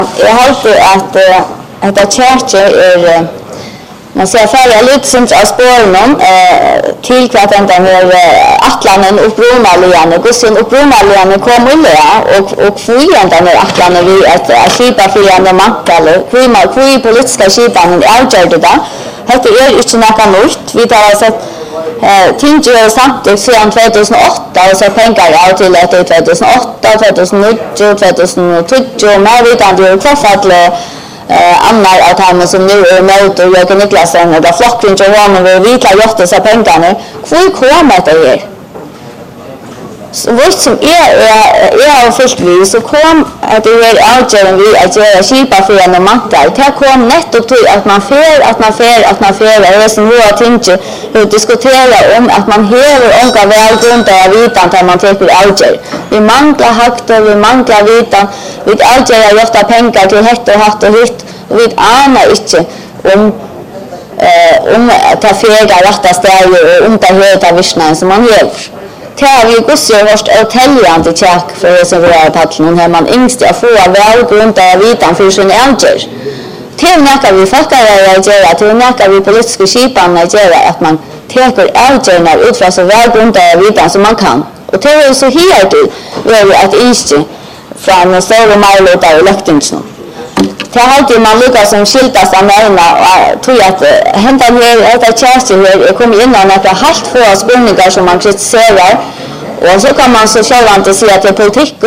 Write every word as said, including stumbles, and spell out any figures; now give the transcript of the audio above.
Jag håller att att det kärche är man ser färja lite som av spåren till kvart ända med Atlanten och Bromalian och sen och Bromalian kom in och och flyende med Atlanten vi att skipa flyende mankal kvima kvi politiska skipan avgjorde det. Det är inte något nytt. Vi tar alltså tinge samt sedan tjugohundraåtta och så pengar jag till att det tjugohundraåtta, tjugohundranio, tjugohundratio och mer utan det är kvarfall eh annar att han som nu är emot och Jörgen Niklasen och där flocken och honom vi vill ha gjort dessa pengarna. Hur kommer det här? Så vad som är är är först vi så kom att det är avgörande vi att göra skipa för en mankal. Det kom nettopp till att man fer att man fer att man fer det som vi har tänkt att diskutera om att man häver onka välgrundade vitan där man tar avgör. Vi manglar högt och vi manglar vitan. Vi avgör ofta pengar till hett och hatt och hytt och vi anar inte om eh om att ta fega rätta ställen och om det heta visnan som man gör. Det vi gosse vart hotellande check för det som rör patron här man yngst att få välgrundade vitan för sin älger. Till näka vi fattar att göra till näka vi politiska skipan att göra att man tar älgerna ut från så välgrundade vitan som man kan. Och det är så här till är att inte från stora möjligheter av elektroniken. Det har alltid man lyckas som skiltas av närna och tror att hända här ett tjänst här kommer in och några helt få spänningar som man kritiserar och så kan man så själv inte säga att det är politik